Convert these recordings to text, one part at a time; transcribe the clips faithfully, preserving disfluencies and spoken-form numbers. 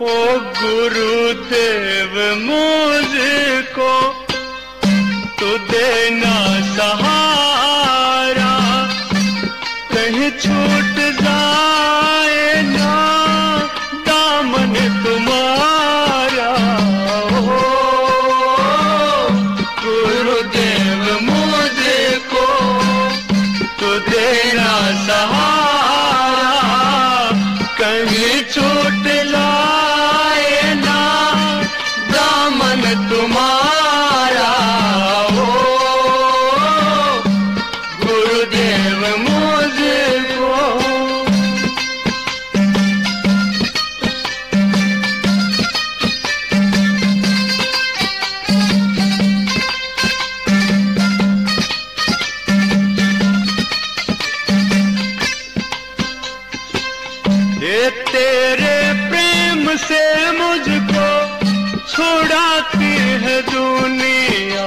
ओ गुरुदेव मुझको तू देना सहारा, कहीं छूट जाए ना दामन तुम्हारा। ओ गुरुदेव मुझको तू देना सहारा, कहीं छूट लाए ना दामन तुम्हारा। ओ गुरुदेव मुझको ये तेरे प्रेम से मुझको छुड़ाती है दुनिया,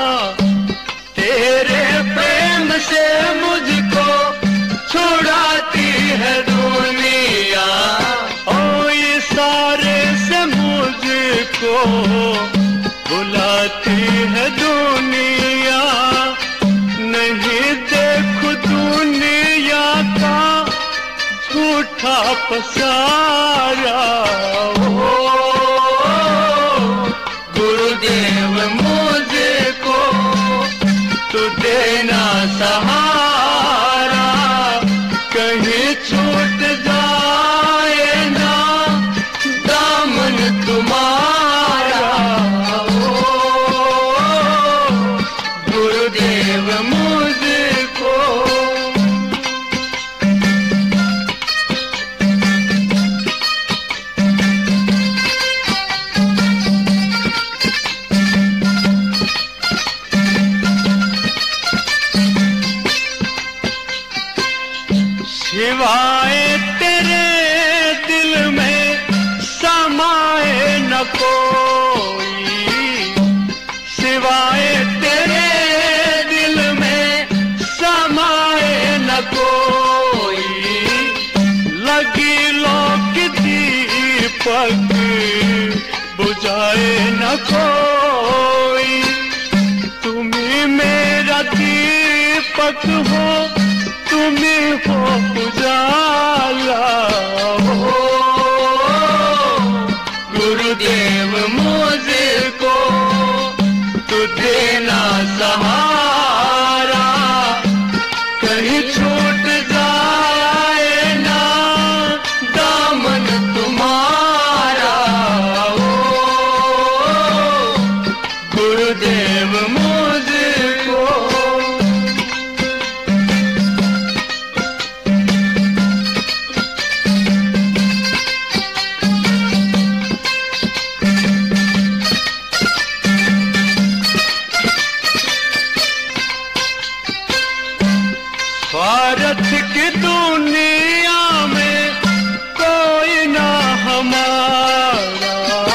तेरे प्रेम से मुझको छुड़ाती है दुनिया। ओ इशारे से मुझको बुलाती है दुनिया, नहीं देखो दुनिया का झूठा पसारा। ओ गुरुदेव मुझको तू देना सहारा, कहीं छूट जाए ना दामन तुम्हारा। ओ गुरुदेव मुझको सिवाय तेरे दिल में समाए न कोई, सिवाय तेरे दिल में समाए न कोई। लगी लो कि दीपक बुझाए न कोई, तुम्ही मेरा दीपक हो, तुम्ही हो उजाला। हो गुरुदेव मुझको तू देना सहारा, कहीं छूट जाए ना दामन तुम्हारा। ओ गुरुदेव मुझको स्वार्थ की दुनिया में कोई ना हमारा,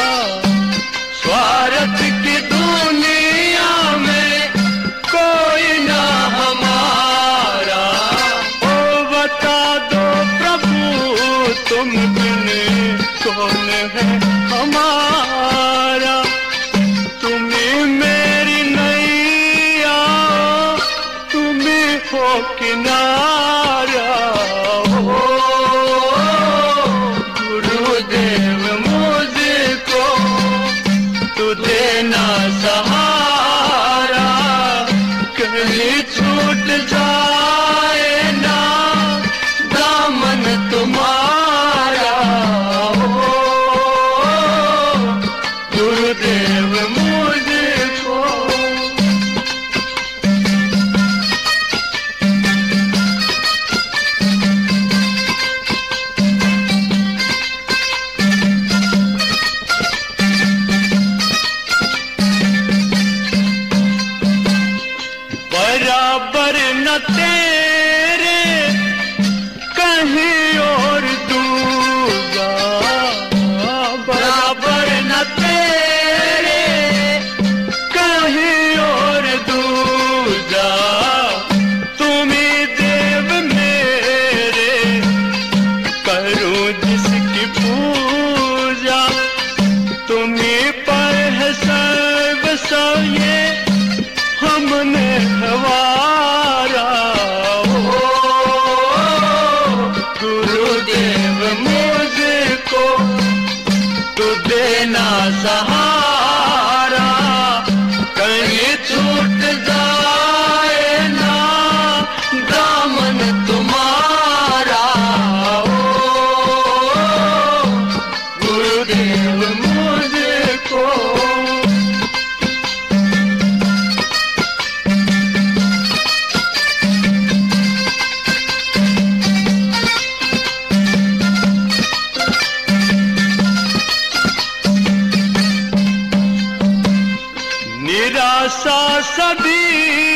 स्वार्थ की दुनिया में कोई ना हमारा। ओ बता दो प्रभु तुम बिन कौन है हमारा, तुम्ही मेरी नैया, तुम्ही हो किनारा। हो गुरुदेव मुझको तू देना सहारा, कहीं छूट जाए ना दामन तुम्हारा। हो सहारा, कहीं छूट जाए ना दामन तुम्हारा। ओ गुरुदेव मुझको निराशा सभी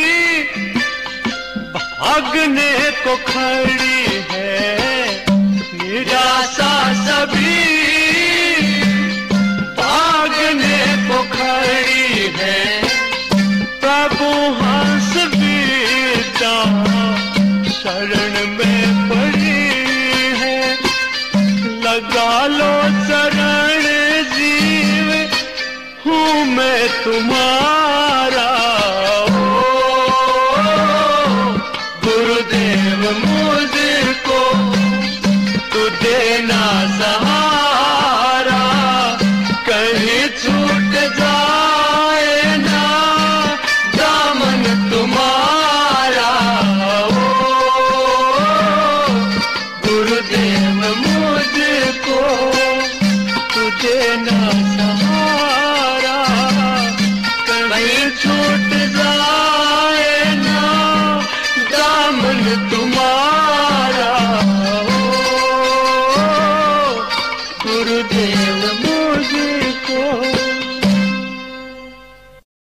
भागने को खड़ी है, निराशा सभी भागने को खड़ी है। प्रभु हंस बीता शरण में पड़ी है, लगा लो शरण जीव हूँ मैं तुम्हारा। ओ गुरुदेव मुझको तू देना सहारा, कहीं छूट जाए ना दामन तुम्हारा। ओ गुरुदेव मुझको तू देना सहारा, कहीं छूट जाए ना दामन तुम्हारा। ओ गुरुदेव